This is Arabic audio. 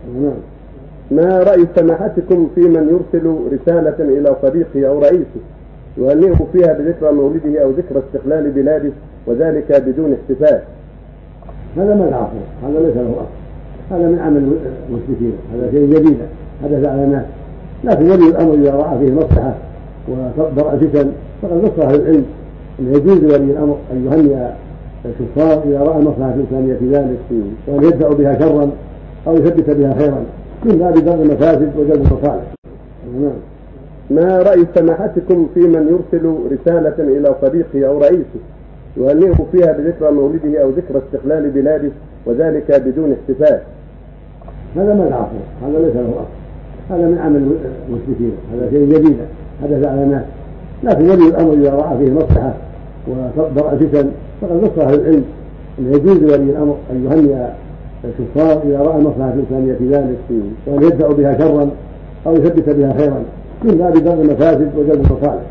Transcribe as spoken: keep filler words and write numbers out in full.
نعم. ما رأي سماحتكم في من يرسل رسالة إلى صديقه أو رئيسه يهنئه فيها بذكرى مولده أو ذكرى استقلال بلاده وذلك بدون احتفال؟ هذا ما العصر، هذا ليس له أصل، هذا من عمل المشركين، هذا شيء جديد حدث على الناس. لكن ولي الأمر إذا رأى فيه مصلحة وتضرع فتن فقد نص أهل العلم أن يجوز لولي الأمر أن يهنئ الكفار إذا رأى المصلحة الإنسانية في ذلك، وأن يدفع بها شرا أو يثبت بها خيرا من باب درء المفاسد وجلب المصالح. ما رأي سماحتكم في من يرسل رسالة إلى صديقه أو رئيسه يهنئه فيها بذكرى مولده أو ذكرى استقلال بلاده وذلك بدون احتفال؟ هذا ما العصر، هذا ليس له أصل، هذا من عمل المشركين، هذا شيء جديد حدث على الناس. لكن ولي الأمر إذا رأى فيه مصلحة وتضرع فتن فقد نص أهل العلم أن يجوز لولي الأمر أن يهنئ الكفار إذا رأى المصلحة الإنسانية في ذلك، وأن يدفع بها شرا أو يثبت بها خيرا من باب درء المفاسد وجلب المصالح.